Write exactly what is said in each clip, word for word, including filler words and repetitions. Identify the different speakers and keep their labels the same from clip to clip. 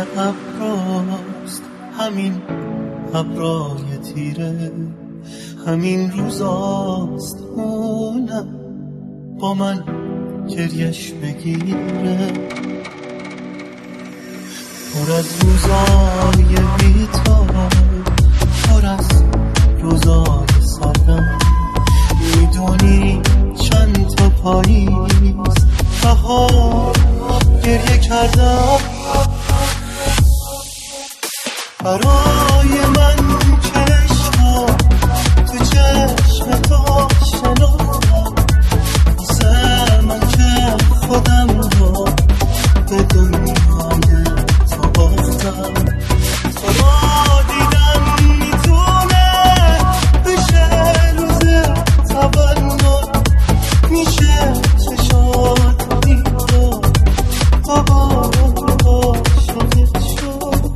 Speaker 1: ابراست، همین ابرای تیره، همین روزاست اونم با من گریش بگیره. پر از روزای بی‌تاب، پر از روزای سردم، میدونی چند تا پاییز بهار گریه کردم برای من که عشقا تو چشم تو شناختم، واسه من که خودم رو به دنیای تو باختم. تو را دیدن میتونه بشه روز تولد، میشه چشات دیدو بابا بابا شده شد.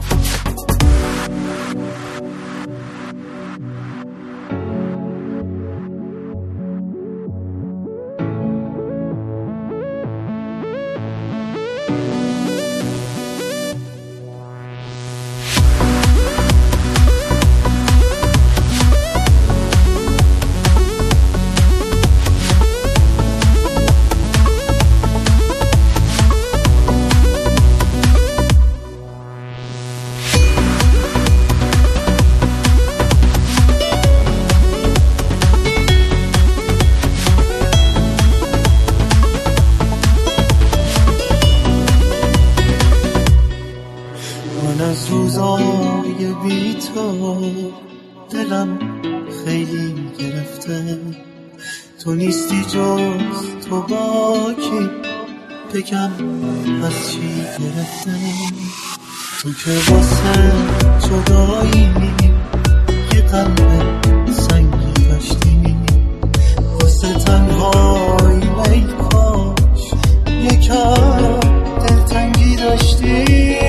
Speaker 1: از روزای بی تو دلم خیلی گرفته، تو نیستی جز تو با کی بگم از چی گرفته. تو که واسه جدایی یه قلب سنگی داشتی، واسه تنهایی ای کاش یکم دلتنگی داشتی.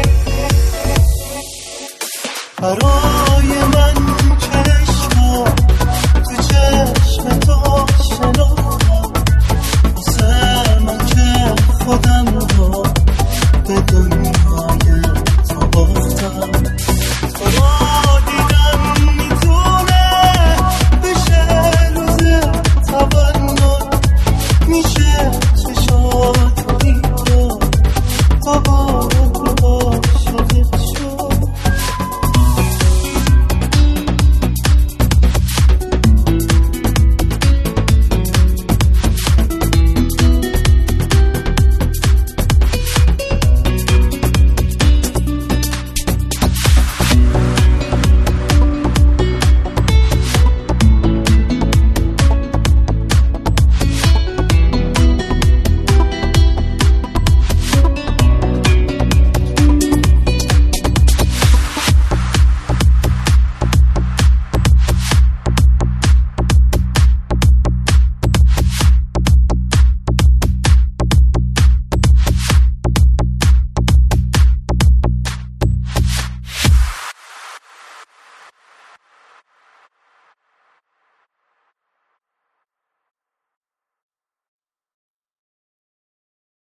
Speaker 1: برای من که عشقا تو چشم تو شناختم، واسه من که خودم رو به دنیای تو باختم.